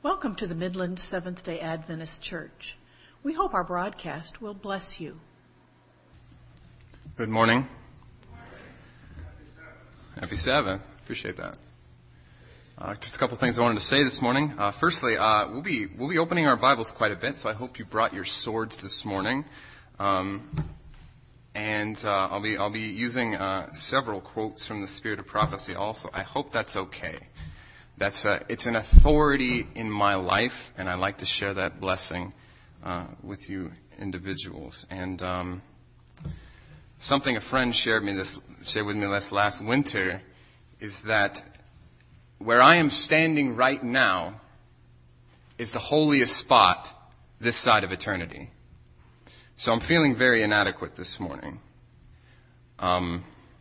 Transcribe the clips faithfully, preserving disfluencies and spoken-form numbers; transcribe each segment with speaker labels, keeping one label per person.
Speaker 1: Welcome to the Midland Seventh-day Adventist Church. We hope our broadcast will bless you.
Speaker 2: Good morning. Happy Sabbath. Appreciate that. Uh, just a couple things I wanted to say this morning. Uh, firstly, uh, we'll be we'll be opening our Bibles quite a bit, so I hope you brought your swords this morning. Um, and uh, I'll be I'll be using uh, several quotes from the Spirit of Prophecy. Also, I hope that's okay. That's a, it's an authority in my life, and I like to share that blessing uh, with you individuals. And um, something a friend shared me this shared with me this last winter is that where I am standing right now is the holiest spot this side of eternity. So I'm feeling very inadequate this morning. Um,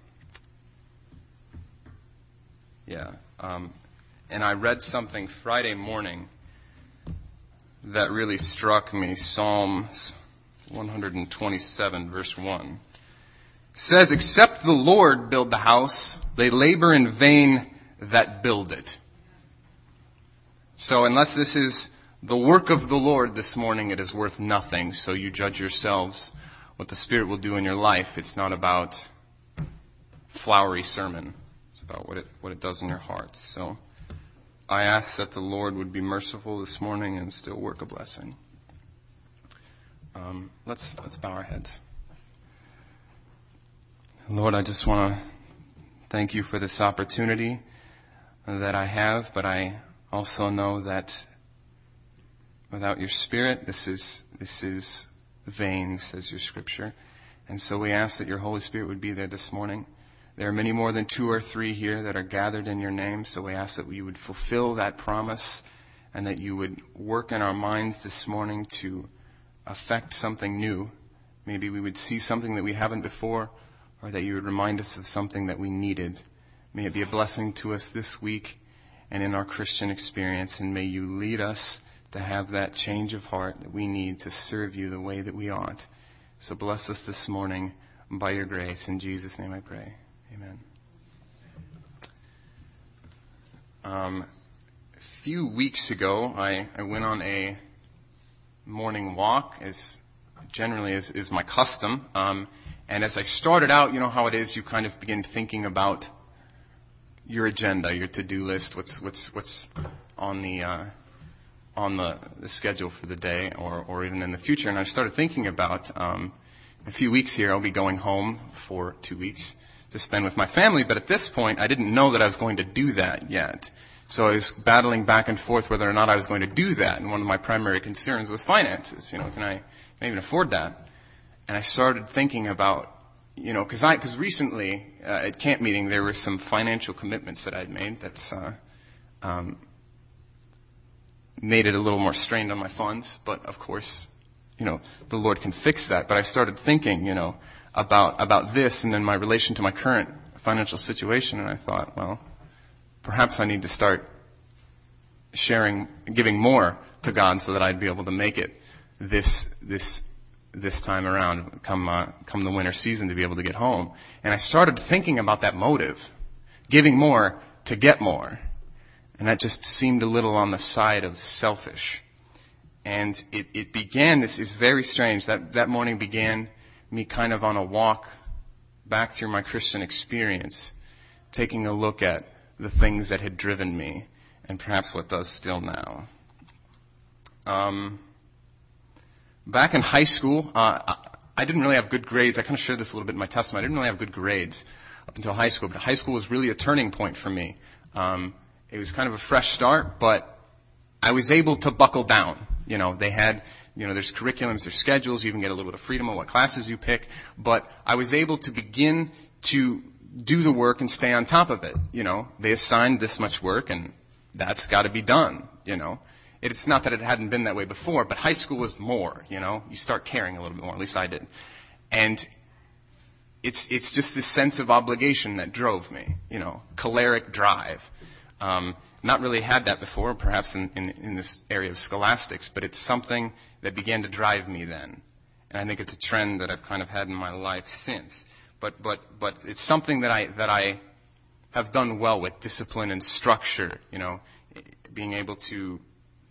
Speaker 2: yeah. Um, and I read something Friday morning that really struck me. Psalms one twenty-seven, verse one. It says, "Except the Lord build the house, they labor in vain that build it." So unless this is the work of the Lord this morning, it is worth nothing. So you judge yourselves what the Spirit will do in your life. It's not about flowery sermon. It's about what it what it does in your hearts. So I ask that the Lord would be merciful this morning and still work a blessing. Um, let's let's bow our heads. Lord, I just want to thank you for this opportunity that I have, but I also know that without your Spirit, this is this is vain, says your Scripture. And so we ask that your Holy Spirit would be there this morning. There are many more than two or three here that are gathered in your name, so we ask that you would fulfill that promise and that you would work in our minds this morning to affect something new. Maybe we would see something that we haven't before, or that you would remind us of something that we needed. May it be a blessing to us this week and in our Christian experience, and may you lead us to have that change of heart that we need to serve you the way that we ought. So bless us this morning by your grace. In Jesus' name I pray. Amen. Um, a few weeks ago, I, I went on a morning walk, as generally is, is my custom. Um, and as I started out, you know how it is, you kind of begin thinking about your agenda, your to-do list, what's what's what's on the uh, on the, the schedule for the day, or or even in the future. And I started thinking about um, a few weeks here, I'll be going home for two weeks to spend with my family. But at this point, I didn't know that I was going to do that yet. So I was battling back and forth whether or not I was going to do that. And one of my primary concerns was finances. You know, can I, can I even afford that? And I started thinking about, you know, because I, because recently uh, at camp meeting there were some financial commitments that I'd made that's uh, um, made it a little more strained on my funds. But of course, you know, the Lord can fix that. But I started thinking, you know, about about this and then my relation to my current financial situation, and I thought, well, perhaps I need to start sharing, giving more to God so that I'd be able to make it this this this time around, come uh, come the winter season, to be able to get home. And I started thinking about that motive, giving more to get more, and that just seemed a little on the side of selfish. And it, it began, this is very strange, that, that morning began me kind of on a walk back through my Christian experience, taking a look at the things that had driven me, and perhaps what does still now. Um, back in high school, uh, I didn't really have good grades. I kind of shared this a little bit in my testimony. I didn't really have good grades up until high school, but high school was really a turning point for me. Um, it was kind of a fresh start, but I was able to buckle down. You know, they had, you know, there's curriculums, there's schedules, you even get a little bit of freedom on what classes you pick, but I was able to begin to do the work and stay on top of it. You know, they assigned this much work and that's got to be done, you know. It's not that it hadn't been that way before, but high school was more, you know. You start caring a little bit more, at least I did. And it's it's just this sense of obligation that drove me, you know, choleric drive. Um, not really had that before, perhaps in, in, in this area of scholastics, but it's something that began to drive me then. And I think it's a trend that I've kind of had in my life since. But but but it's something that I that I have done well with, discipline and structure, you know, being able to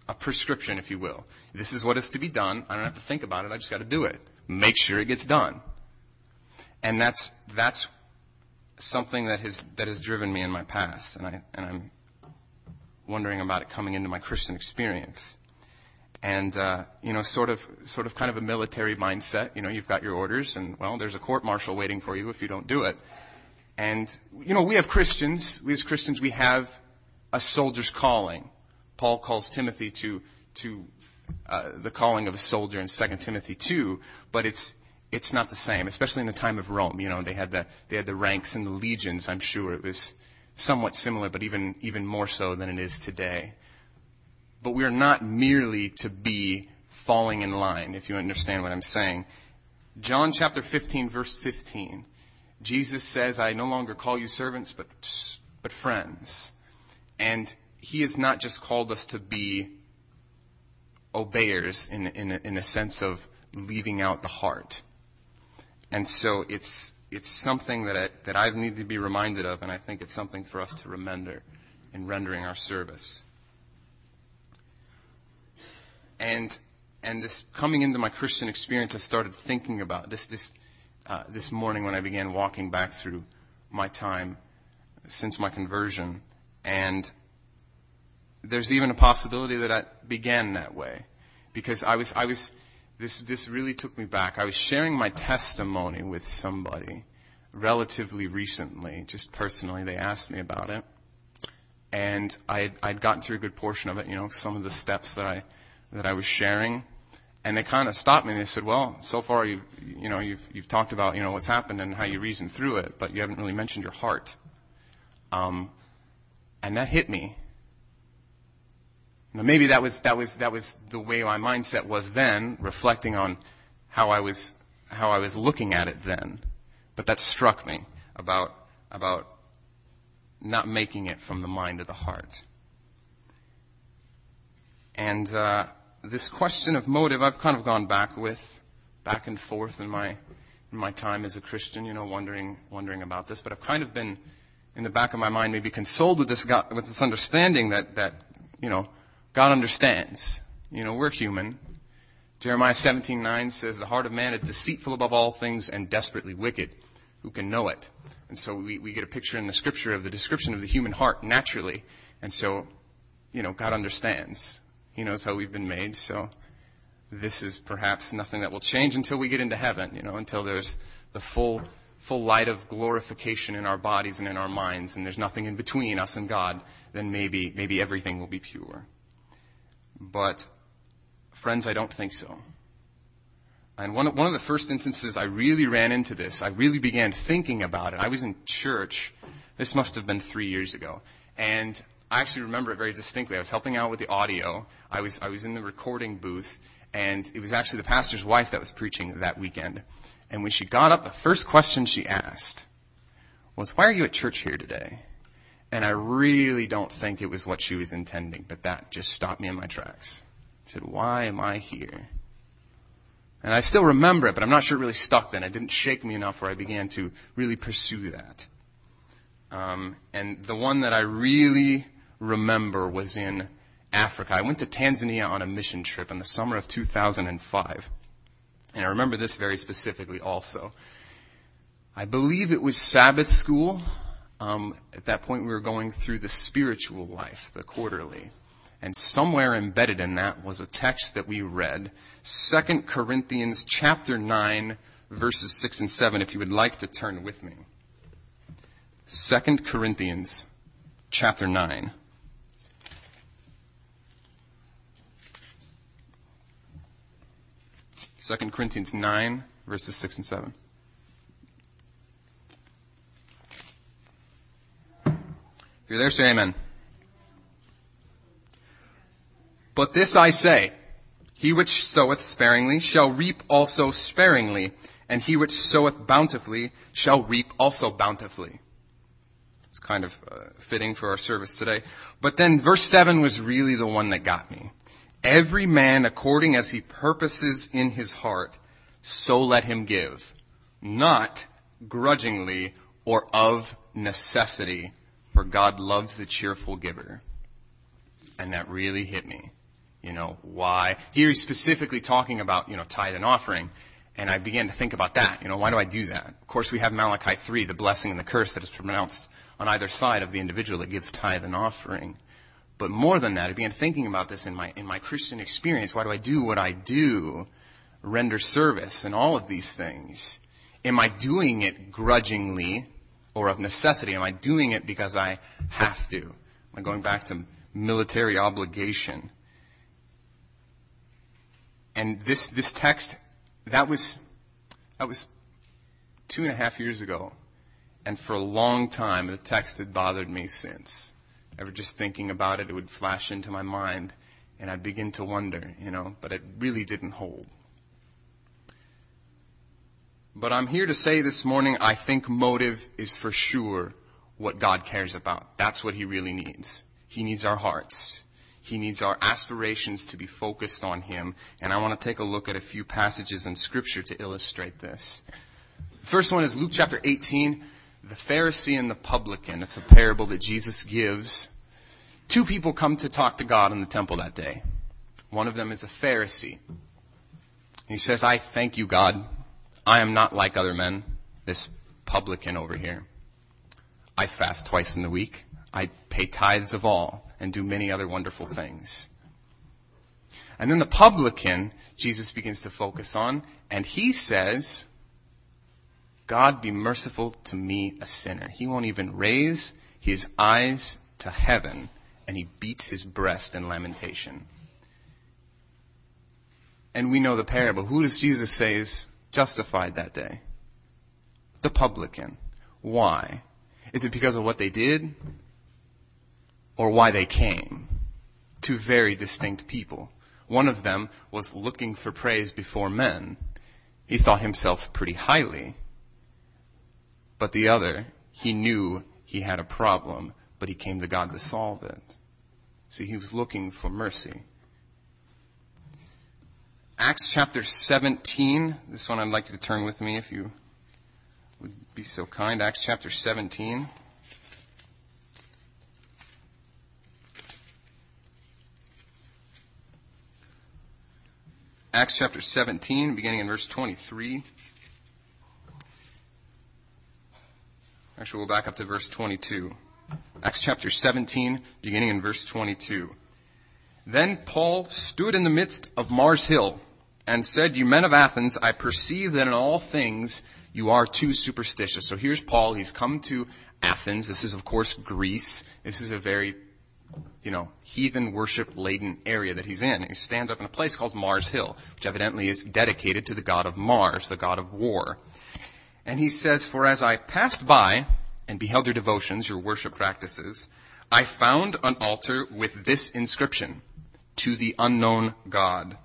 Speaker 2: a prescription, if you will. This is what is to be done. I don't have to think about it. I just got to do it. Make sure it gets done. And that's that's something that has that has driven me in my past, and I and I'm wondering about it coming into my Christian experience. And uh, you know, sort of sort of kind of a military mindset. You know, you've got your orders, and well, there's a court martial waiting for you if you don't do it. And you know, we have Christians. We as Christians, we have a soldier's calling. Paul calls Timothy to to uh, the calling of a soldier in Second Timothy two, but it's it's not the same, especially in the time of Rome. You know, they had the they had the ranks and the legions. I'm sure it was somewhat similar, but even even more so than it is today. But we are not merely to be falling in line, if you understand what I'm saying. John chapter fifteen, verse fifteen. Jesus says, "I no longer call you servants, but but friends." And he has not just called us to be obeyers in in a, in a sense of leaving out the heart. And so it's it's something that I, that I need to be reminded of, and I think it's something for us to remember in rendering our service. And and this coming into my Christian experience, I started thinking about this this uh, this morning when I began walking back through my time since my conversion. And there's even a possibility that I began that way, because I was, I was, this, this really took me back. I was sharing my testimony with somebody relatively recently, just personally. They asked me about it, and I, I'd gotten through a good portion of it, you know, some of the steps that I, that I was sharing, and they kind of stopped me and they said, "Well, so far you've, you know, you've, you've talked about, you know, what's happened and how you reasoned through it, but you haven't really mentioned your heart." Um, and that hit me. Now, maybe that was that was that was the way my mindset was then, reflecting on how I was how I was looking at it then. But that struck me about about not making it from the mind to the heart. And uh, this question of motive, I've kind of gone back with, back and forth in my in my time as a Christian, you know, wondering wondering about this. But I've kind of been in the back of my mind, maybe consoled with this God, with this understanding that that you know. God understands. You know, we're human. Jeremiah seventeen nine says, "The heart of man is deceitful above all things and desperately wicked. Who can know it?" And so we, we get a picture in the scripture of the description of the human heart naturally. And so, you know, God understands. He knows how we've been made. So this is perhaps nothing that will change until we get into heaven, you know, until there's the full full light of glorification in our bodies and in our minds, and there's nothing in between us and God. Then maybe maybe everything will be pure. But, friends, I don't think so. And one of, one of the first instances I really ran into this, I really began thinking about it. I was in church. This must have been three years ago. And I actually remember it very distinctly. I was helping out with the audio. I was I was in the recording booth. And it was actually the pastor's wife that was preaching that weekend. And when she got up, the first question she asked was, "Why are you at church here today?" And I really don't think it was what she was intending, but that just stopped me in my tracks. I said, "Why am I here?" And I still remember it, but I'm not sure it really stuck then. It didn't shake me enough where I began to really pursue that. Um, and the one that I really remember was in Africa. I went to Tanzania on a mission trip in the summer of two thousand five. And I remember this very specifically also. I believe it was Sabbath school. Um, at that point, we were going through the spiritual life, the quarterly. And somewhere embedded in that was a text that we read, Second Corinthians chapter nine, verses six and seven, if you would like to turn with me. Second Corinthians chapter nine. Second Corinthians nine, verses six and seven. If you're there, say amen. "But this I say, he which soweth sparingly shall reap also sparingly, and he which soweth bountifully shall reap also bountifully." It's kind of uh, fitting for our service today. But then verse seven was really the one that got me. "Every man according as he purposes in his heart, so let him give, not grudgingly or of necessity, for God loves a cheerful giver." And that really hit me. You know, why? Here he's specifically talking about, you know, tithe and offering. And I began to think about that. You know, why do I do that? Of course, we have Malachi three, the blessing and the curse that is pronounced on either side of the individual that gives tithe and offering. But more than that, I began thinking about this in my in my Christian experience. Why do I do what I do? Render service and all of these things. Am I doing it grudgingly or of necessity? Am I doing it because I have to? Am I going back to military obligation? And this this text, that was that was two and a half years ago. And for a long time, the text had bothered me since. Ever just thinking about it, it would flash into my mind, and I'd begin to wonder, you know, but it really didn't hold. But I'm here to say this morning, I think motive is for sure what God cares about. That's what he really needs. He needs our hearts. He needs our aspirations to be focused on him. And I want to take a look at a few passages in Scripture to illustrate this. The first one is Luke chapter eighteen, the Pharisee and the publican. It's a parable that Jesus gives. Two people come to talk to God in the temple that day. One of them is a Pharisee. He says, I thank you, God. I am not like other men, this publican over here. I fast twice in the week. I pay tithes of all and do many other wonderful things. And then the publican, Jesus begins to focus on, and he says, God, be merciful to me, a sinner. He won't even raise his eyes to heaven, and he beats his breast in lamentation. And we know the parable. Who does Jesus say is justified that day? The publican. Why? Is it because of what they did? Or why they came? Two very distinct people. One of them was looking for praise before men. He thought himself pretty highly. But the other, he knew he had a problem, but he came to God to solve it. See, he was looking for mercy. Acts chapter seventeen. This one I'd like you to turn with me if you would be so kind. Acts chapter seventeen. Acts chapter seventeen, beginning in verse twenty-three. Actually, we'll back up to verse twenty-two. Acts chapter seventeen, beginning in verse twenty-two. Then Paul stood in the midst of Mars Hill and said, You men of Athens, I perceive that in all things you are too superstitious. So here's Paul. He's come to Athens. This is, of course, Greece. This is a very, you know, heathen worship-laden area that he's in. He stands up in a place called Mars Hill, which evidently is dedicated to the god of Mars, the god of war. And he says, For as I passed by and beheld your devotions, your worship practices, I found an altar with this inscription, To the unknown God.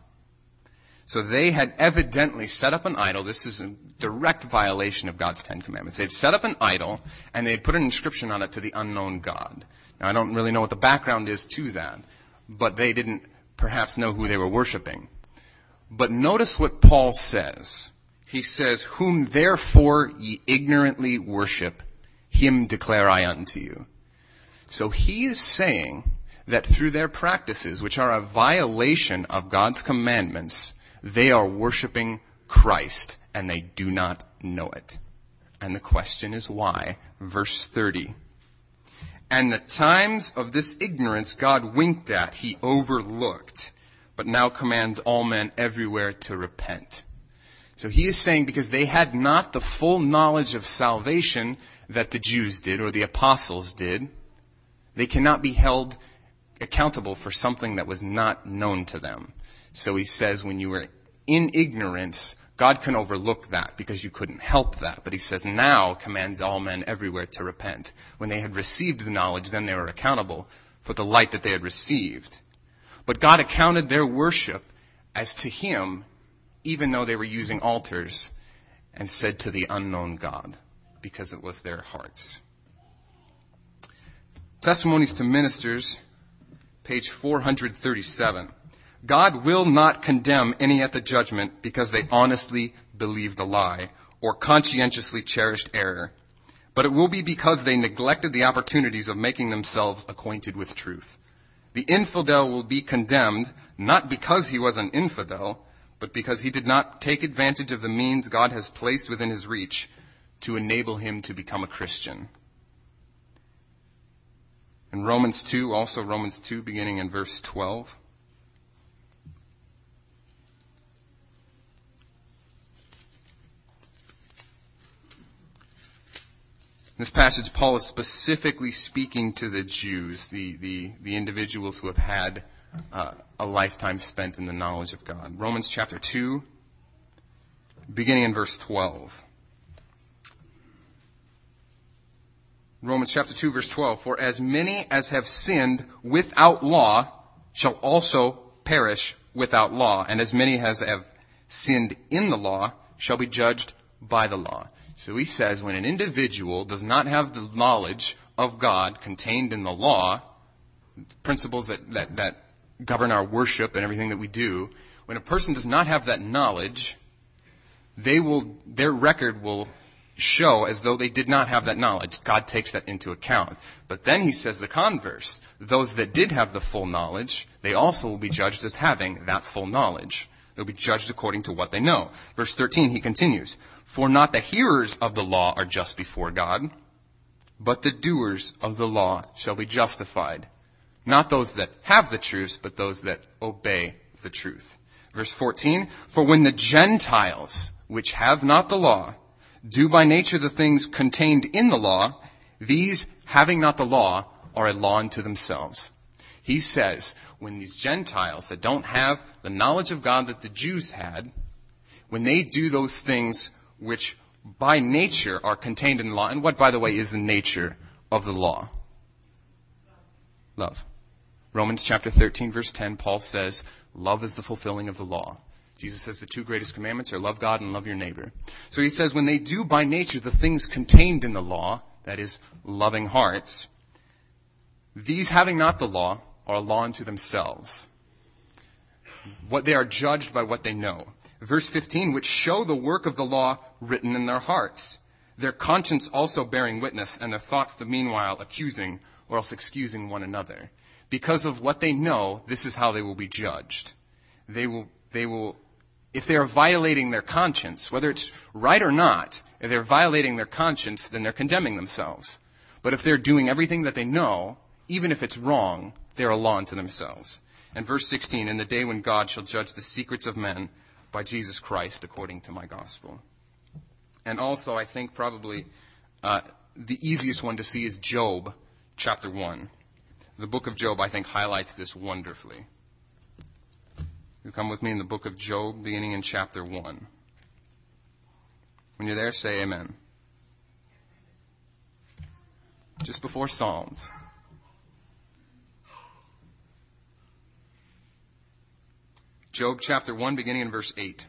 Speaker 2: So they had evidently set up an idol. This is a direct violation of God's Ten Commandments. They had set up an idol, and they had put an inscription on it, To the unknown God. Now, I don't really know what the background is to that, but they didn't perhaps know who they were worshiping. But notice what Paul says. He says, Whom therefore ye ignorantly worship, him declare I unto you. So he is saying that through their practices, which are a violation of God's commandments, they are worshiping Christ, and they do not know it. And the question is why? Verse thirty. And the times of this ignorance God winked at, he overlooked, but now commands all men everywhere to repent. So he is saying because they had not the full knowledge of salvation that the Jews did or the apostles did, they cannot be held accountable for something that was not known to them. So he says when you were in ignorance, God can overlook that because you couldn't help that. But he says now commands all men everywhere to repent. When they had received the knowledge, then they were accountable for the light that they had received. But God accounted their worship as to him, even though they were using altars, and said to the unknown God, because it was their hearts. Testimonies to Ministers, page four hundred thirty-seven. God will not condemn any at the judgment because they honestly believed a lie or conscientiously cherished error, but it will be because they neglected the opportunities of making themselves acquainted with truth. The infidel will be condemned, not because he was an infidel, but because he did not take advantage of the means God has placed within his reach to enable him to become a Christian. In Romans two, also Romans two, beginning in verse twelve. In this passage, Paul is specifically speaking to the Jews, the, the, the individuals who have had uh, a lifetime spent in the knowledge of God. Romans chapter two, beginning in verse twelve. Romans chapter two, verse twelve. For as many as have sinned without law shall also perish without law, and as many as have sinned in the law shall be judged by the law. So he says when an individual does not have the knowledge of God contained in the law, principles that, that, that govern our worship and everything that we do, when a person does not have that knowledge, they will, their record will show as though they did not have that knowledge. God takes that into account. But then he says the converse. Those that did have the full knowledge, they also will be judged as having that full knowledge. They'll be judged according to what they know. Verse thirteen, he continues, for not the hearers of the law are just before God, but the doers of the law shall be justified. Not those that have the truth, but those that obey the truth. Verse fourteen, for when the Gentiles, which have not the law, do by nature the things contained in the law, these, having not the law, are a law unto themselves. He says, when these Gentiles that don't have the knowledge of God that the Jews had, when they do those things which by nature are contained in the law, and what, by the way, is the nature of the law? Love. Romans chapter thirteen, verse ten, Paul says, love is the fulfilling of the law. Jesus says the two greatest commandments are love God and love your neighbor. So he says when they do by nature the things contained in the law, that is, loving hearts, these having not the law are a law unto themselves. What they are judged by what they know. Verse fifteen, which show the work of the law written in their hearts, their conscience also bearing witness, and their thoughts the meanwhile accusing or else excusing one another. Because of what they know, this is how they will be judged. They will, they will, if they are violating their conscience, whether it's right or not, if they're violating their conscience, then they're condemning themselves. But if they're doing everything that they know, even if it's wrong, they're a law unto themselves. And verse sixteen, in the day when God shall judge the secrets of men by Jesus Christ according to my gospel. And also, I think probably uh, the easiest one to see is Job chapter one. The book of Job, I think, highlights this wonderfully. You come with me in the book of Job, beginning in chapter one. When you're there, say amen. Just before Psalms. Job chapter one, beginning in verse eight.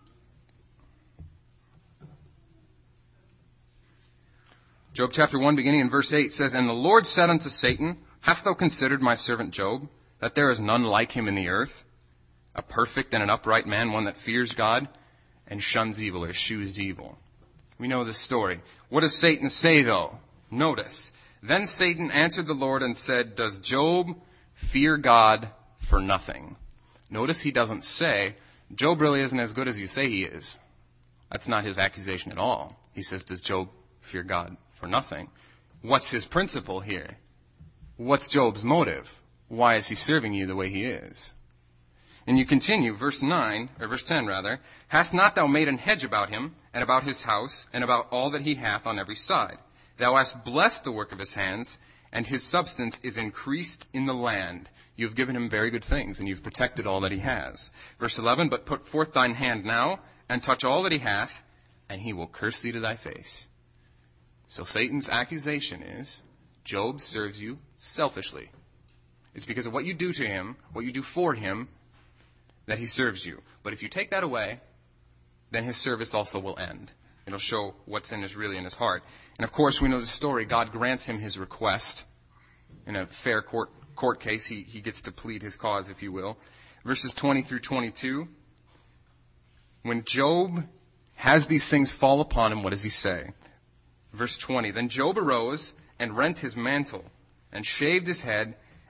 Speaker 2: Job chapter one, beginning in verse eight says, and the Lord said unto Satan, hast thou considered my servant Job, that there is none like him in the earth, a perfect and an upright man, one that fears God and shuns evil or eschews evil? We know this story. What does Satan say, though? Notice. Then Satan answered the Lord and said, does Job fear God for nothing? Notice he doesn't say, Job really isn't as good as you say he is. That's not his accusation at all. He says, does Job fear God for nothing? What's his principle here? What's Job's motive? Why is he serving you the way he is? And you continue, verse nine, or verse ten rather, hast not thou made an hedge about him, and about his house, and about all that he hath on every side? Thou hast blessed the work of his hands, and his substance is increased in the land. You have given him very good things, and you've protected all that he has. Verse eleven, but put forth thine hand now, and touch all that he hath, and he will curse thee to thy face. So Satan's accusation is, Job serves you selfishly. It's because of what you do to him, what you do for him, that he serves you. But if you take that away, then his service also will end. It'll show what's in his, really in his heart. And of course, we know the story. God grants him his request. In a fair court, court case, he, he gets to plead his cause, if you will. Verses twenty through twenty-two. When Job has these things fall upon him, what does he say? Verse twenty, then Job arose and rent his mantle and shaved his head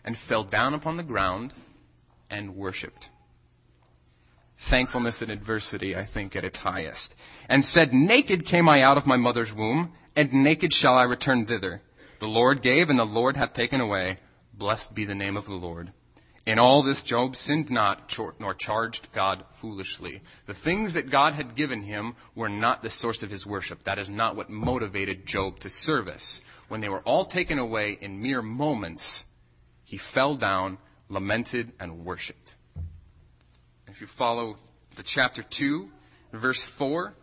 Speaker 2: and fell down upon the ground and worshipped. Thankfulness in adversity, I think, at its highest. And said, naked came I out of my mother's womb, and naked shall I return thither. The Lord gave, and the Lord hath taken away. Blessed be the name of the Lord. In all this Job sinned not, nor charged God foolishly. The things that God had given him were not the source of his worship. That is not what motivated Job to service. When they were all taken away in mere moments, he fell down, lamented, and worshipped. If you follow the chapter two, verse four,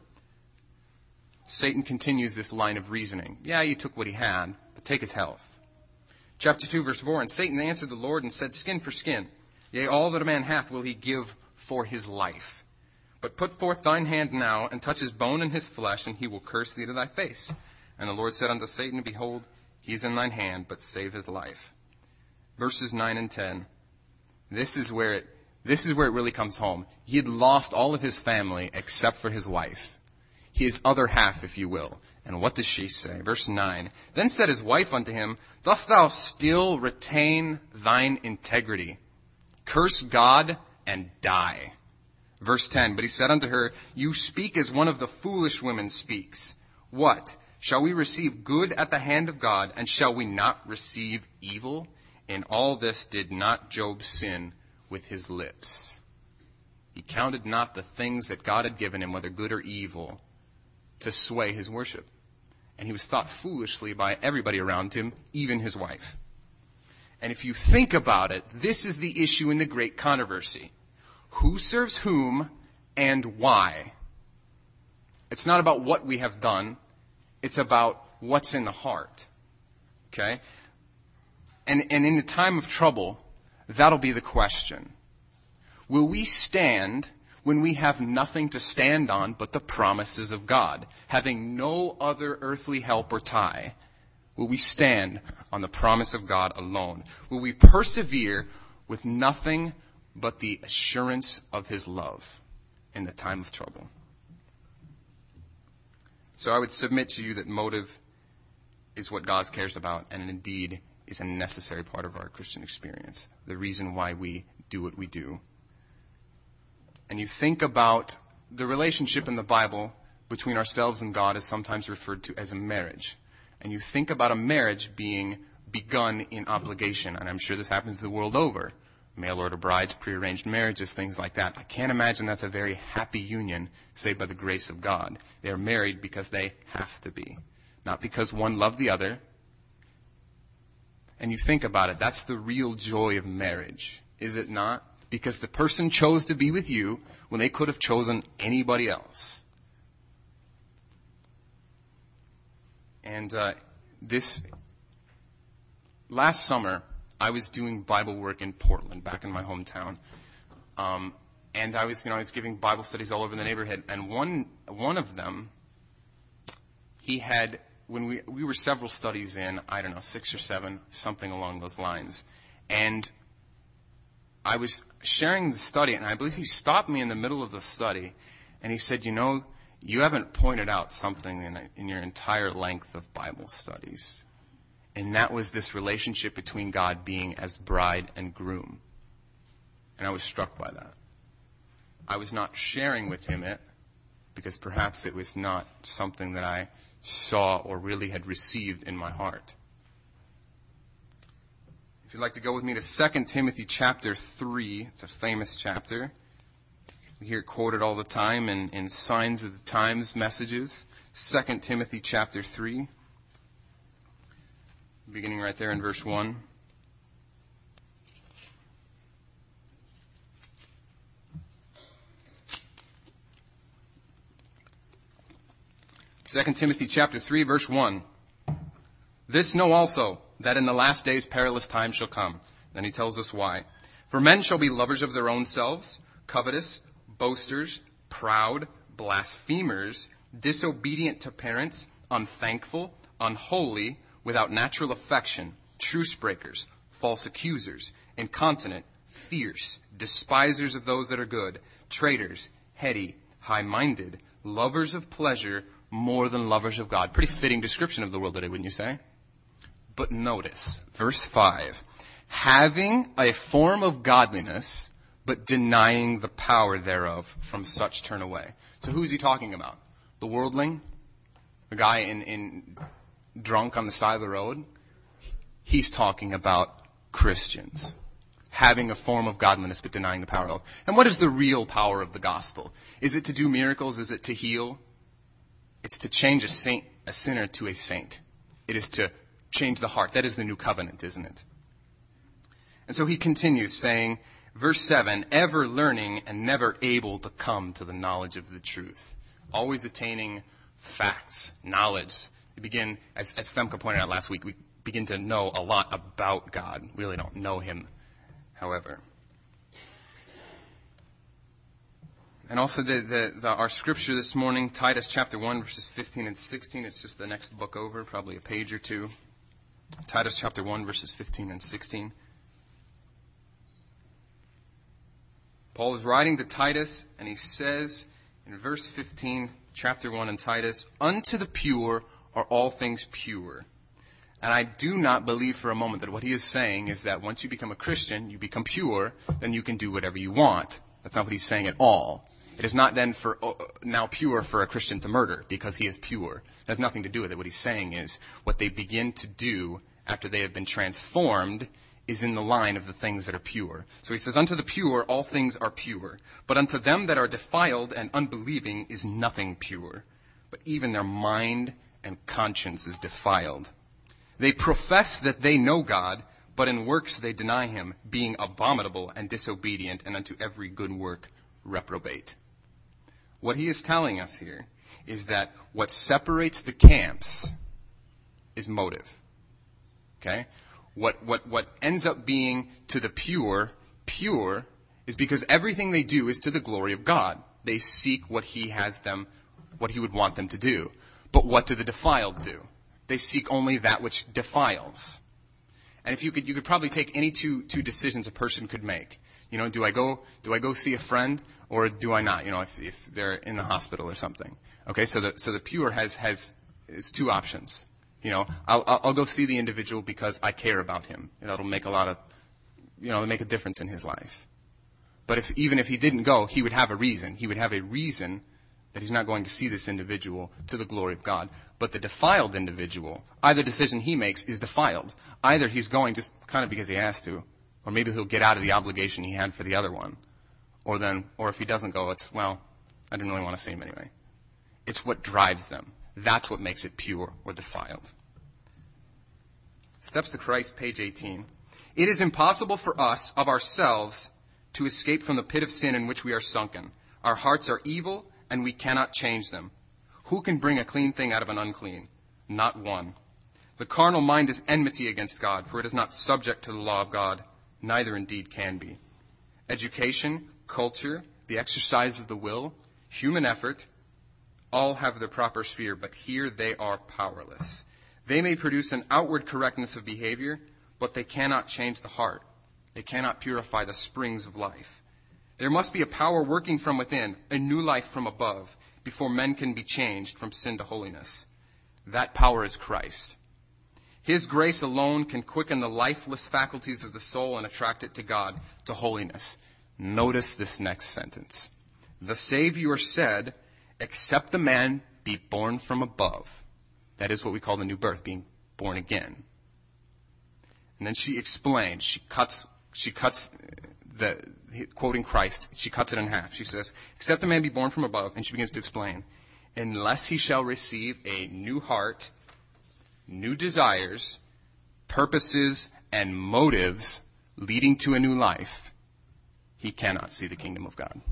Speaker 2: Satan continues this line of reasoning. Yeah, you took what he had, but take his health. Chapter two, verse four, and Satan answered the Lord and said, skin for skin. Yea, all that a man hath will he give for his life. But put forth thine hand now, and touch his bone and his flesh, and he will curse thee to thy face. And the Lord said unto Satan, behold, he is in thine hand, but save his life. Verses nine and ten. This is where it, this is where it really comes home. He had lost all of his family except for his wife. His other half, if you will. And what does she say? Verse nine. Then said his wife unto him, dost thou still retain thine integrity? Curse God and die. Verse ten. But he said unto her, you speak as one of the foolish women speaks. What? Shall we receive good at the hand of God, and shall we not receive evil? In all this did not Job sin with his lips. He counted not the things that God had given him, whether good or evil, to sway his worship. And he was thought foolishly by everybody around him, even his wife. And if you think about it, this is the issue in the great controversy. Who serves whom and why? It's not about what we have done. It's about what's in the heart. Okay? And, and in the time of trouble, that'll be the question. Will we stand when we have nothing to stand on but the promises of God, having no other earthly help or tie? Will we stand on the promise of God alone? Will we persevere with nothing but the assurance of his love in the time of trouble? So I would submit to you that motive is what God cares about, and indeed is a necessary part of our Christian experience, the reason why we do what we do. And you think about the relationship in the Bible between ourselves and God is sometimes referred to as a marriage. And you think about a marriage being begun in obligation, and I'm sure this happens the world over. Mail order brides, prearranged marriages, things like that. I can't imagine that's a very happy union, saved by the grace of God. They are married because they have to be, not because one loved the other. And you think about it, that's the real joy of marriage, is it not? Because the person chose to be with you when they could have chosen anybody else. And uh, this last summer, I was doing Bible work in Portland, back in my hometown, um, and I was, you know, I was giving Bible studies all over the neighborhood. And one one of them, he had, when we we were several studies in, I don't know, six or seven, something along those lines, and I was sharing the study, and I believe he stopped me in the middle of the study, and he said, you know, you haven't pointed out something in, in your entire length of Bible studies. And that was this relationship between God being as bride and groom. And I was struck by that. I was not sharing with him it, because perhaps it was not something that I saw or really had received in my heart. If you'd like to go with me to Second Timothy chapter three, it's a famous chapter. We hear it quoted all the time in, in Signs of the Times messages. Second Timothy chapter three, beginning right there in verse one. Second Timothy chapter three, verse one. This know also, that in the last days perilous times shall come. Then he tells us why. For men shall be lovers of their own selves, covetous, boasters, proud, blasphemers, disobedient to parents, unthankful, unholy, without natural affection, truce breakers, false accusers, incontinent, fierce, despisers of those that are good, traitors, heady, high-minded, lovers of pleasure more than lovers of God. Pretty fitting description of the world today, wouldn't you say? But notice, verse five, having a form of godliness, but denying the power thereof. From such turn away. So who's he talking about? The worldling? The guy in, in drunk on the side of the road? He's talking about Christians. Having a form of godliness, but denying the power thereof. And what is the real power of the gospel? Is it to do miracles? Is it to heal? It's to change a saint, a sinner to a saint. It is to change the heart. That is the new covenant, isn't it? And so he continues saying, verse seven, ever learning and never able to come to the knowledge of the truth. Always attaining facts, knowledge. We begin, as, as Femke pointed out last week, we begin to know a lot about God. We really don't know him, however. And also the, the, the, our scripture this morning, Titus chapter one, verses fifteen and sixteen. It's just the next book over, probably a page or two. Titus chapter one, verses fifteen and sixteen. Paul is writing to Titus, and he says in verse fifteen, chapter one in Titus, unto the pure are all things pure. And I do not believe for a moment that what he is saying is that once you become a Christian, you become pure, then you can do whatever you want. That's not what he's saying at all. It is not then for uh, now pure for a Christian to murder because he is pure. It has nothing to do with it. What he's saying is what they begin to do after they have been transformed is in the line of the things that are pure. So he says, unto the pure all things are pure, but unto them that are defiled and unbelieving is nothing pure. But even their mind and conscience is defiled. They profess that they know God, but in works they deny him, being abominable and disobedient, and unto every good work reprobate. What he is telling us here is that what separates the camps is motive. Okay? What, what, what ends up being to the pure, pure, is because everything they do is to the glory of God. They seek what he has them, what he would want them to do. But what do the defiled do? They seek only that which defiles. And if you could, you could probably take any two, two decisions a person could make. You know, do I go, do I go see a friend or do I not? You know, if, if they're in the hospital or something. Okay, so the, so the pure has, has, is two options. You know, I'll, I'll go see the individual because I care about him. And that'll make a lot of, you know, make a difference in his life. But if, even if he didn't go, he would have a reason. He would have a reason that he's not going to see this individual to the glory of God. But the defiled individual, either decision he makes is defiled. Either he's going just kind of because he has to, or maybe he'll get out of the obligation he had for the other one. Or then, or if he doesn't go, it's, well, I didn't really want to see him anyway. It's what drives them. That's what makes it pure or defiled. Steps to Christ, page eighteen. It is impossible for us of ourselves to escape from the pit of sin in which we are sunken. Our hearts are evil, and we cannot change them. Who can bring a clean thing out of an unclean? Not one. The carnal mind is enmity against God, for it is not subject to the law of God, neither indeed can be. Education, culture, the exercise of the will, human effort, all have their proper sphere, but here they are powerless. They may produce an outward correctness of behavior, but they cannot change the heart. They cannot purify the springs of life. There must be a power working from within, a new life from above, before men can be changed from sin to holiness. That power is Christ. His grace alone can quicken the lifeless faculties of the soul and attract it to God, to holiness. Notice this next sentence. The Savior said, except the man be born from above. That is what we call the new birth, being born again. And then she explains, she cuts, she cuts the, quoting Christ, she cuts it in half. She says, except a man be born from above, and she begins to explain, unless he shall receive a new heart, new desires, purposes, and motives leading to a new life, he cannot see the kingdom of God.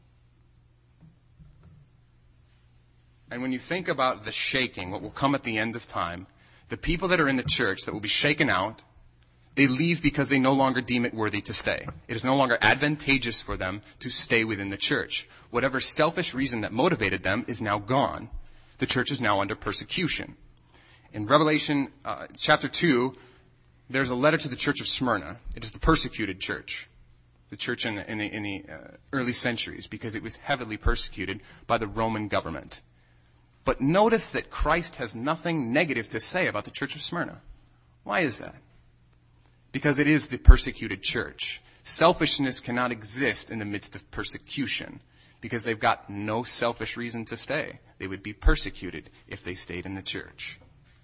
Speaker 2: And when you think about the shaking, what will come at the end of time, the people that are in the church that will be shaken out, they leave because they no longer deem it worthy to stay. It is no longer advantageous for them to stay within the church. Whatever selfish reason that motivated them is now gone. The church is now under persecution. In Revelation uh, chapter two, there's a letter to the church of Smyrna. It is the persecuted church. The church in the, in the, in the uh, early centuries, because it was heavily persecuted by the Roman government. But notice that Christ has nothing negative to say about the church of Smyrna. Why is that? because it is the persecuted church. Selfishness cannot exist in the midst of persecution because they've got no selfish reason to stay. They would be persecuted if they stayed in the church.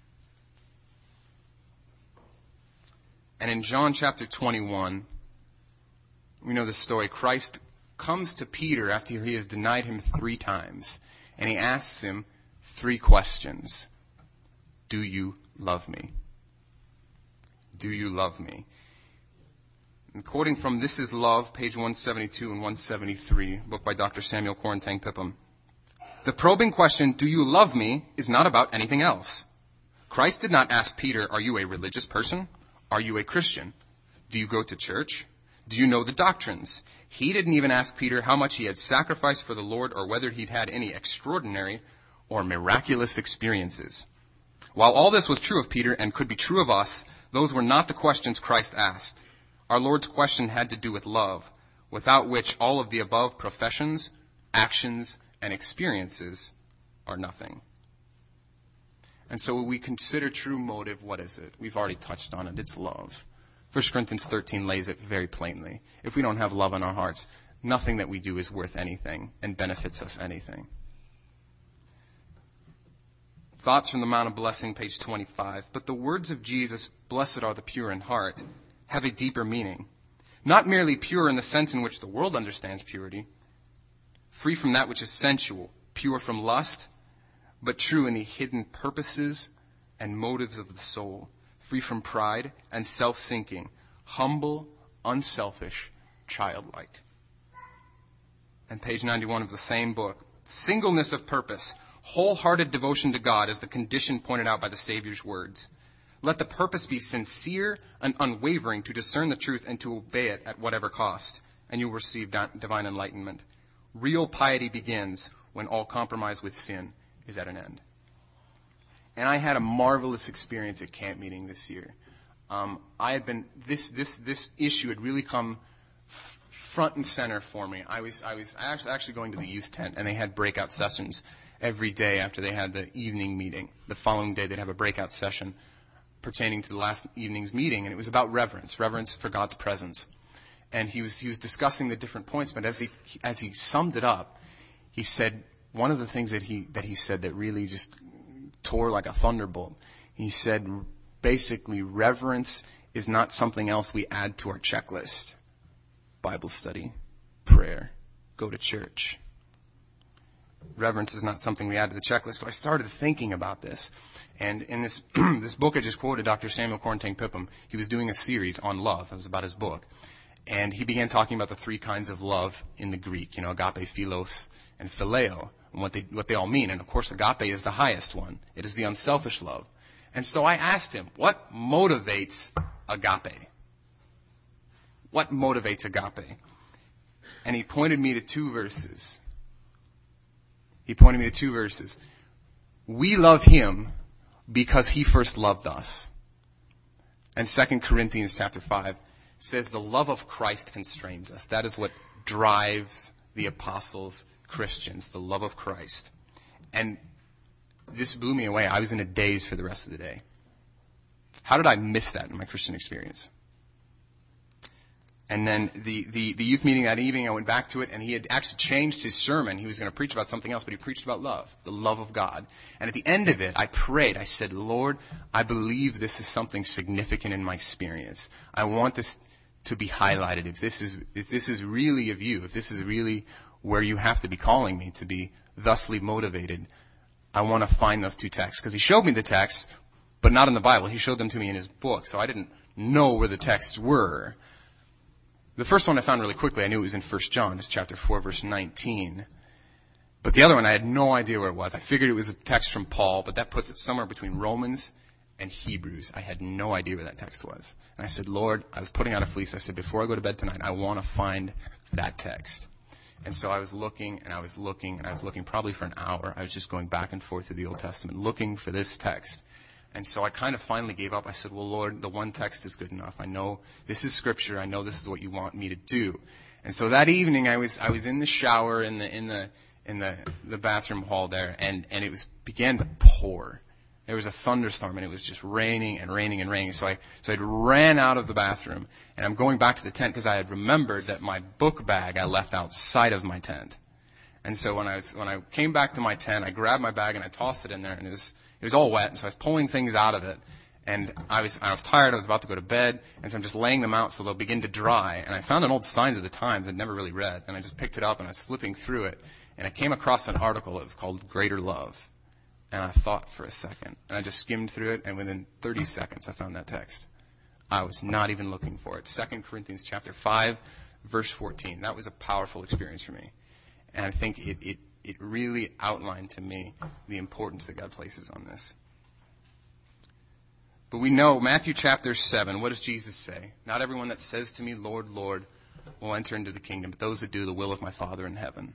Speaker 2: And in John chapter twenty-one, we know the story. Christ comes to Peter after he has denied him three times, and he asks him three questions. Do you love me? Do you love me? And quoting from This is Love, page one seventy-two and one seventy-three, book by Doctor Samuel Korntank Pippum. The probing question, do you love me, is not about anything else. Christ did not ask Peter, are you a religious person? Are you a Christian? Do you go to church? Do you know the doctrines? He didn't even ask Peter how much he had sacrificed for the Lord or whether he'd had any extraordinary or miraculous experiences. While all this was true of Peter and could be true of us, those were not the questions Christ asked. Our Lord's question had to do with love, without which all of the above professions, actions, and experiences are nothing. And so when we consider true motive, what is it? We've already touched on it. It's love. First Corinthians thirteen lays it very plainly. If we don't have love in our hearts, nothing that we do is worth anything and benefits us anything. Thoughts from the Mount of Blessing, page twenty-five. But the words of Jesus, blessed are the pure in heart, have a deeper meaning. Not merely pure in the sense in which the world understands purity, free from that which is sensual, pure from lust, but true in the hidden purposes and motives of the soul, free from pride and self-sinking, humble, unselfish, childlike. And page ninety-one of the same book, singleness of purpose, wholehearted devotion to God is the condition pointed out by the Savior's words. Let the purpose be sincere and unwavering to discern the truth and to obey it at whatever cost, and you will receive divine enlightenment. Real piety begins when all compromise with sin is at an end. And I had a marvelous experience at camp meeting this year. Um, I had been this this this issue had really come f- front and center for me. I was I was actually actually going to the youth tent, and they had breakout sessions every day after they had the evening meeting. The following day they'd have a breakout session pertaining to the last evening's meeting, and it was about reverence, reverence for God's presence. And he was he was discussing the different points, but as he as he summed it up, he said one of the things that he that he said that really just tore like a thunderbolt. He said basically reverence is not something else we add to our checklist. Bible study, prayer, go to church. Reverence is not something we add to the checklist. So I started thinking about this. And in this this book I just quoted, Doctor Samuel Korntank Pippum, he was doing a series on love. It was about his book. And he began talking about the three kinds of love in the Greek, you know, agape, philos, and phileo, and what they what they all mean. And of course, agape is the highest one. It is the unselfish love. And so I asked him, what motivates agape? What motivates agape? And he pointed me to two verses. He pointed me to two verses. We love him because he first loved us. And Second Corinthians chapter five says the love of Christ constrains us. That is what drives the apostles, Christians, the love of Christ. And this blew me away. I was in a daze for the rest of the day. How did I miss that in my Christian experience? And then the, the, the youth meeting that evening, I went back to it, and he had actually changed his sermon. He was going to preach about something else, but he preached about love, the love of God. And at the end of it, I prayed. I said, Lord, I believe this is something significant in my experience. I want this to be highlighted. If this is, if this is really of you, if this is really where you have to be calling me to be thusly motivated, I want to find those two texts. Because he showed me the texts, but not in the Bible. He showed them to me in his book, so I didn't know where the texts were. The first one I found really quickly. I knew it was in First John. It's chapter four, verse nineteen. But the other one, I had no idea where it was. I figured it was a text from Paul, but that puts it somewhere between Romans and Hebrews. I had no idea where that text was. And I said, Lord, I was putting out a fleece. I said, before I go to bed tonight, I want to find that text. And so I was looking, and I was looking, and I was looking probably for an hour. I was just going back and forth through the Old Testament, looking for this text. And so I kind of finally gave up. I said, well, Lord, the one text is good enough. I know this is Scripture. I know this is what you want me to do. And so that evening, I was I was in the shower in the in the in the, the bathroom hall there, and, and it was began to pour. There was a thunderstorm, and it was just raining and raining and raining. So I, so I ran out of the bathroom, and I'm going back to the tent because I had remembered that my book bag I left outside of my tent. And so when I was, when I came back to my tent, I grabbed my bag and I tossed it in there, and it was, it was all wet. And so I was pulling things out of it, and I was, I was tired. I was about to go to bed, and so I'm just laying them out so they'll begin to dry. And I found an old Signs of the Times I'd never really read, and I just picked it up and I was flipping through it, and I came across an article that was called Greater Love. And I thought for a second, and I just skimmed through it, and within thirty seconds I found that text. I was not even looking for it. Second Corinthians chapter five, verse fourteen. That was a powerful experience for me. And I think it, it, it really outlined to me the importance that God places on this. But we know, Matthew chapter seven, what does Jesus say? Not everyone that says to me, Lord, Lord, will enter into the kingdom, but those that do the will of my Father in heaven.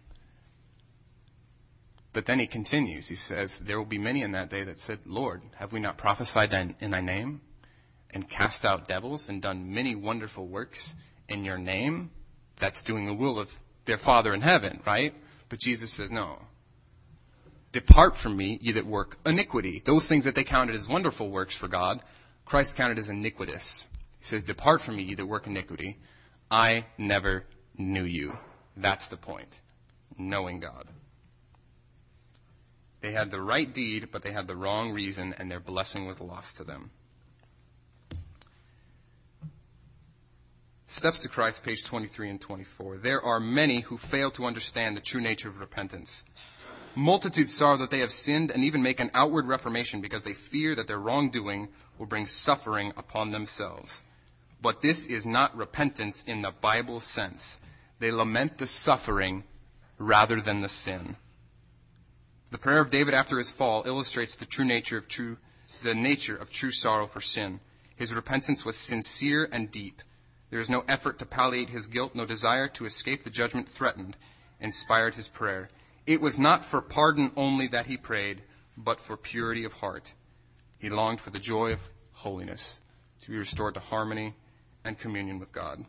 Speaker 2: But then he continues. He says, there will be many in that day that said, Lord, have we not prophesied in thy name and cast out devils and done many wonderful works in your name? That's doing the will of their Father in heaven, right? But Jesus says, no. Depart from me, ye that work iniquity. Those things that they counted as wonderful works for God, Christ counted as iniquitous. He says, depart from me, ye that work iniquity. I never knew you. That's the point. Knowing God. They had the right deed, but they had the wrong reason, and their blessing was lost to them. Steps to Christ, page twenty-three and twenty-four. There are many who fail to understand the true nature of repentance. Multitudes sorrow that they have sinned and even make an outward reformation because they fear that their wrongdoing will bring suffering upon themselves. But this is not repentance in the Bible sense. They lament the suffering rather than the sin. The prayer of David after his fall illustrates the true nature of true, the nature of true sorrow for sin. His repentance was sincere and deep. There is no effort to palliate his guilt, no desire to escape the judgment threatened, inspired his prayer. It was not for pardon only that he prayed, but for purity of heart. He longed for the joy of holiness, to be restored to harmony and communion with God.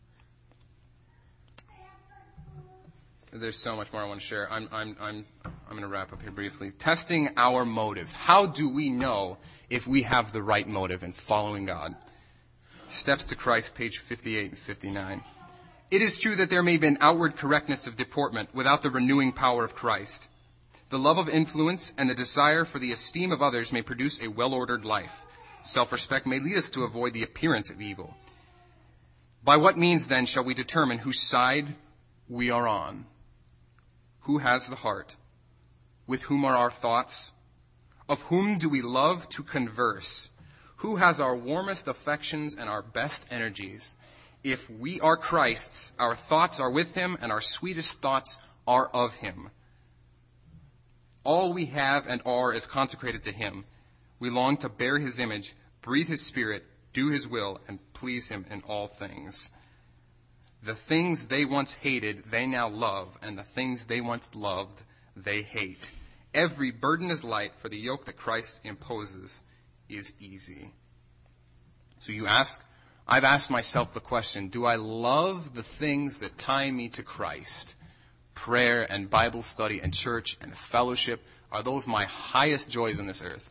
Speaker 2: There's so much more I want to share. I'm, I'm, I'm, I'm going to wrap up here briefly. Testing our motives. How do we know if we have the right motive in following God? Steps to Christ, page fifty-eight and fifty-nine. It is true that there may be an outward correctness of deportment without the renewing power of Christ. The love of influence and the desire for the esteem of others may produce a well-ordered life. Self-respect may lead us to avoid the appearance of evil. By what means, then, shall we determine whose side we are on? Who has the heart? With whom are our thoughts? Of whom do we love to converse? Who has our warmest affections and our best energies? If we are Christ's, our thoughts are with him, and our sweetest thoughts are of him. All we have and are is consecrated to him. We long to bear his image, breathe his spirit, do his will, and please him in all things. The things they once hated, they now love, and the things they once loved, they hate. Every burden is light, for the yoke that Christ imposes is easy. So you ask, I've asked myself the question, do I love the things that tie me to Christ? Prayer and Bible study and church and fellowship, are those my highest joys on this earth?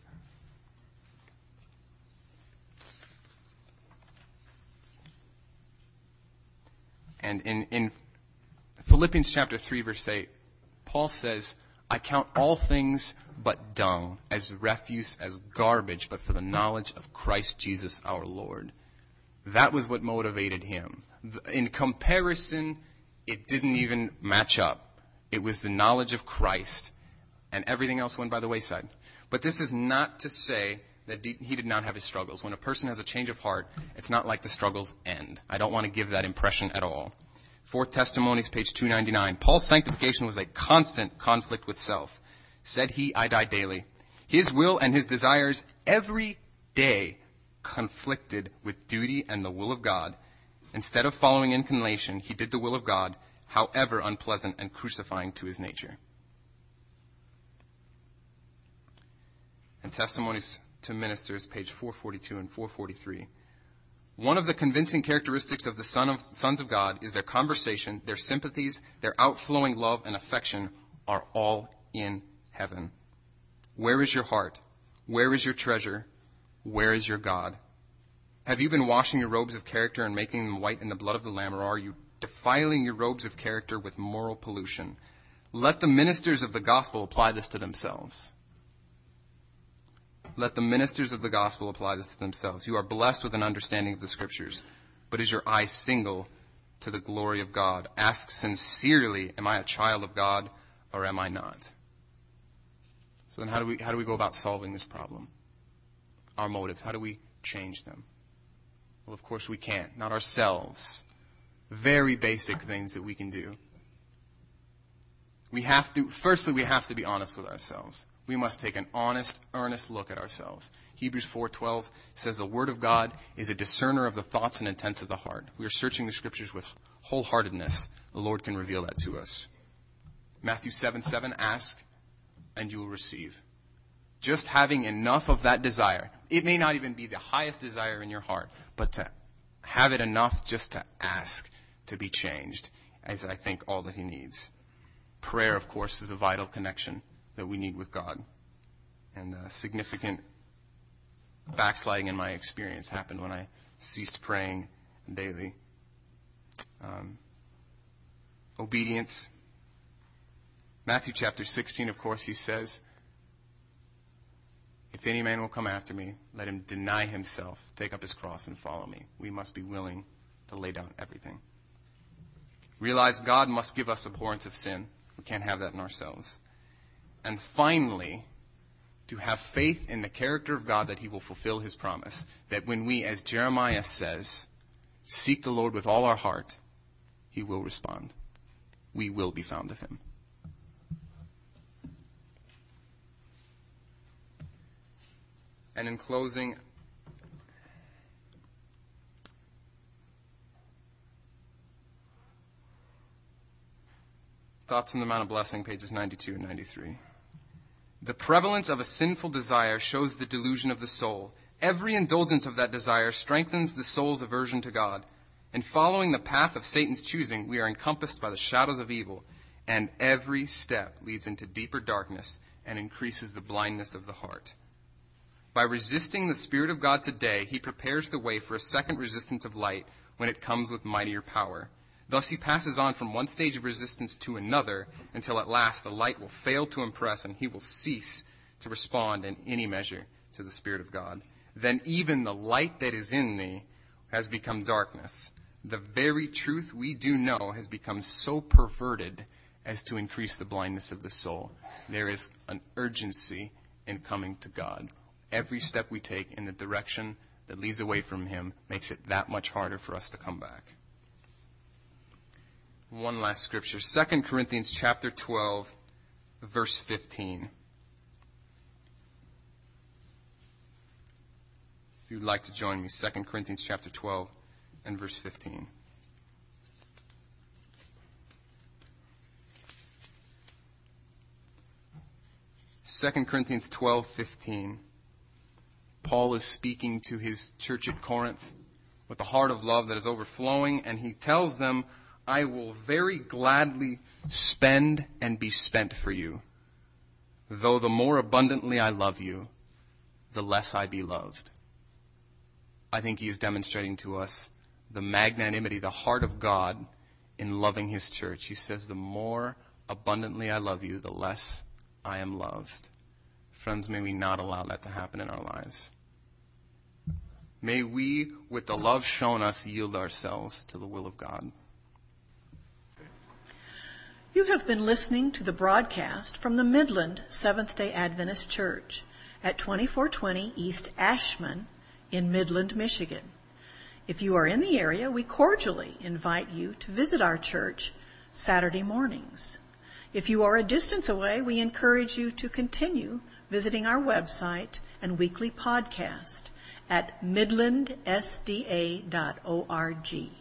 Speaker 2: And in, in Philippians chapter three, verse eight, Paul says, I count all things but dung, as refuse, as garbage, but for the knowledge of Christ Jesus our Lord. That was what motivated him. In comparison, it didn't even match up. It was the knowledge of Christ, and everything else went by the wayside. But this is not to say that he did not have his struggles. When a person has a change of heart, it's not like the struggles end. I don't want to give that impression at all. Fourth Testimonies, page two ninety-nine. Paul's sanctification was a constant conflict with self. Said he, I die daily. His will and his desires every day conflicted with duty and the will of God. Instead of following inclination, he did the will of God, however unpleasant and crucifying to his nature. And Testimonies to Ministers, page four forty-two and four forty-three. One of the convincing characteristics of the son of, sons of God is their conversation, their sympathies, their outflowing love and affection are all in heaven. Where is your heart? Where is your treasure? Where is your God? Have you been washing your robes of character and making them white in the blood of the Lamb, or are you defiling your robes of character with moral pollution? Let the ministers of the gospel apply this to themselves. Let the ministers of the gospel apply this to themselves. You are blessed with an understanding of the Scriptures, but is your eye single to the glory of God? Ask sincerely, am I a child of God or am I not? So then how do we, how do we go about solving this problem? Our motives, how do we change them? Well, of course we can't. Not ourselves. Very basic things that we can do. We have to, firstly, we have to be honest with ourselves. We must take an honest, earnest look at ourselves. Hebrews four twelve says the Word of God is a discerner of the thoughts and intents of the heart. We are searching the Scriptures with wholeheartedness. The Lord can reveal that to us. Matthew seven seven, ask and you will receive. Just having enough of that desire. It may not even be the highest desire in your heart, but to have it enough just to ask to be changed, as I think all that he needs. Prayer, of course, is a vital connection that we need with God. And a significant backsliding in my experience happened when I ceased praying daily. Um, obedience. Matthew chapter sixteen, of course, he says, if any man will come after me, let him deny himself, take up his cross, and follow me. We must be willing to lay down everything. Realize God must give us abhorrence of sin. We can't have that in ourselves. And finally, to have faith in the character of God that he will fulfill his promise. That when we, as Jeremiah says, seek the Lord with all our heart, he will respond. We will be found of him. And in closing, Thoughts on the Mount of Blessing, pages ninety-two and ninety-three. The prevalence of a sinful desire shows the delusion of the soul. Every indulgence of that desire strengthens the soul's aversion to God. In following the path of Satan's choosing, we are encompassed by the shadows of evil, and every step leads into deeper darkness and increases the blindness of the heart. By resisting the Spirit of God today, he prepares the way for a second resistance of light when it comes with mightier power. Thus he passes on from one stage of resistance to another until at last the light will fail to impress and he will cease to respond in any measure to the Spirit of God. Then even the light that is in thee has become darkness. The very truth we do know has become so perverted as to increase the blindness of the soul. There is an urgency in coming to God. Every step we take in the direction that leads away from him makes it that much harder for us to come back. One last scripture, Second Corinthians chapter twelve, verse fifteen. If you'd like to join me, Second Corinthians chapter twelve and verse fifteen. Second Corinthians twelve fifteen. Paul is speaking to his church at Corinth with a heart of love that is overflowing, and he tells them, I will very gladly spend and be spent for you. Though the more abundantly I love you, the less I be loved. I think he is demonstrating to us the magnanimity, the heart of God in loving his church. He says, the more abundantly I love you, the less I am loved. Friends, may we not allow that to happen in our lives. May we, with the love shown us, yield ourselves to the will of God.
Speaker 1: You have been listening to the broadcast from the Midland Seventh-day Adventist Church at twenty-four twenty East Ashman in Midland, Michigan. If you are in the area, we cordially invite you to visit our church Saturday mornings. If you are a distance away, we encourage you to continue visiting our website and weekly podcast at midland s d a dot org.